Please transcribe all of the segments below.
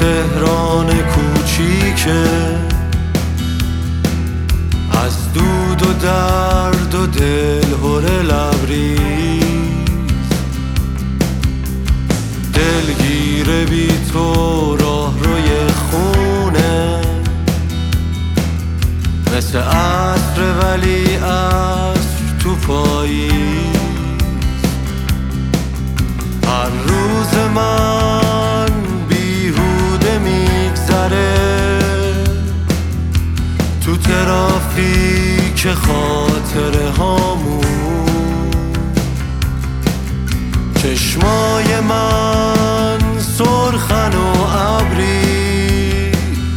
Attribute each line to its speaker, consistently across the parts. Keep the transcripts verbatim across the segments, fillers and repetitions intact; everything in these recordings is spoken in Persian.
Speaker 1: تهران کوچیکه، از دود و درد و دلهره لبریز، دلگیره بی تو راه روی خونه، مثل عصر ولی عصر تو پاییز. هر روز من بیهوده میگذره تو ترافیک خاطره هامون، چشمای من سرخن و ابری،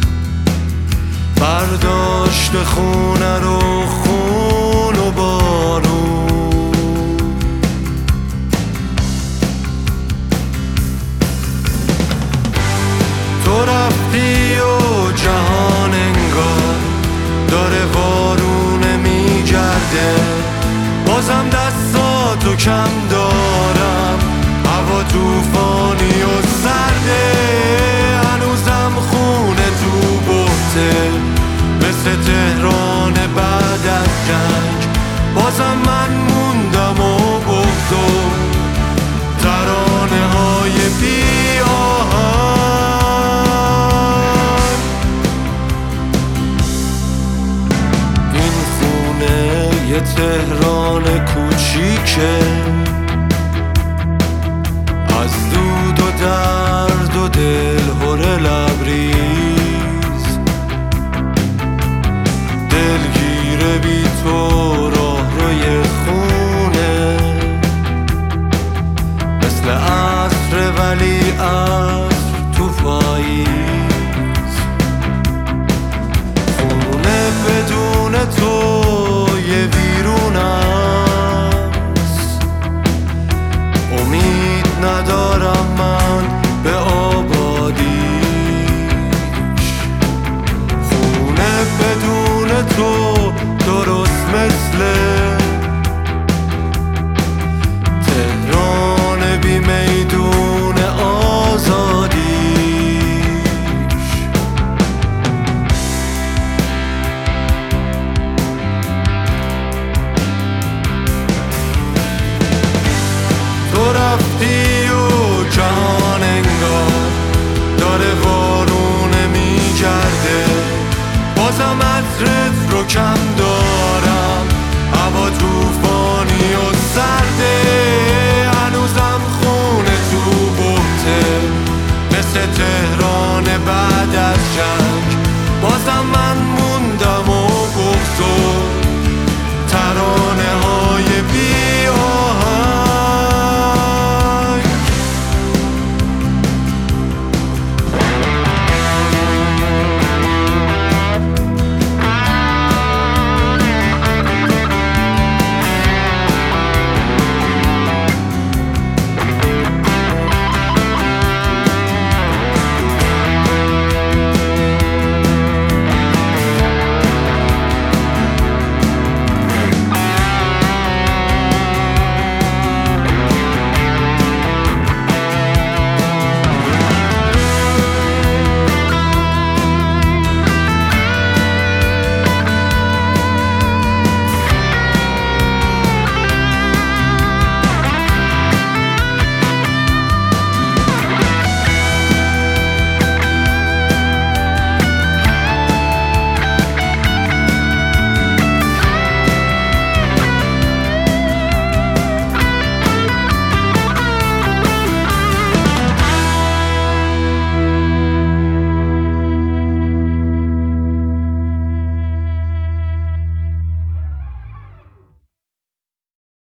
Speaker 1: برداشت خونه رو خون و بارون. تو رفتی و جهان انگار داره وارونه میگرده، بازم دستاتو کم دارم، هوا توفانی و سرده، هنوزم خونه تو بحته، مثل تهران بعد از جنگ، بازم من موندم و بحت و ترانه های بی آهنگ. این خونه یه تهران کوچیکه،